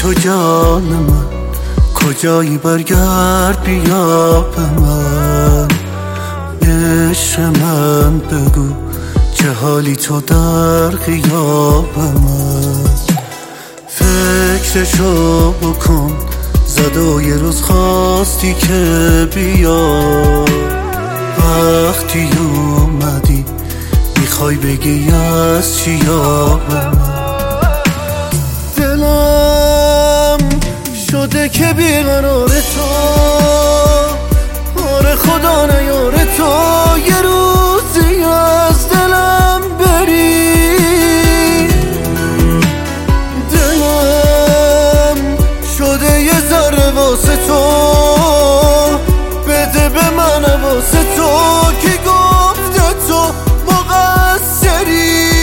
تو جان من، کجایی برگرد بیا به من. عشق من بگو چه حالی تو در غیاب من. فکرشو بکن زد و یه روز خواستی که بیا. وقتی اومدی میخوای بگی از چی یا به من. دلم شده که بیقرار تو، آره خدا نیاره تو یه روزی از دلم بری. دلم شده یه ذره واسه تو، بده به من واسه تو که گفته تو مقصری.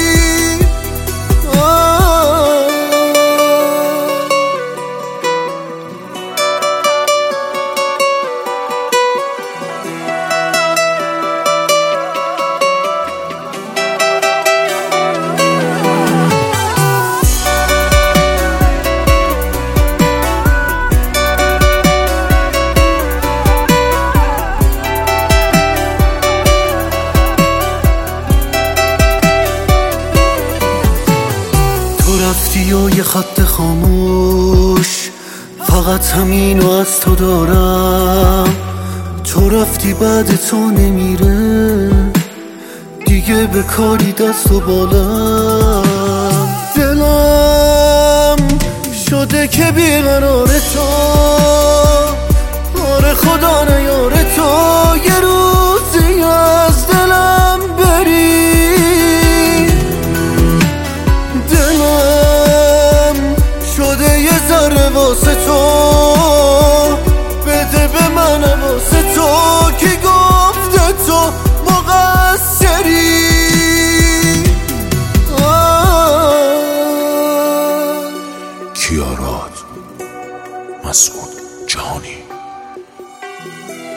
تو رفتی و یه خط خاموش، فقط همینو از تو دارم. تو رفتی بعد تو نمیره دیگه به کاری دست و بالم. دلم شده که بیقرار تو، آره خدا نیاره تو یه روزی از دلم بری. واسه تو بده به من واسه تو که گفته تو مقصری. کیارات مسعود جهانی.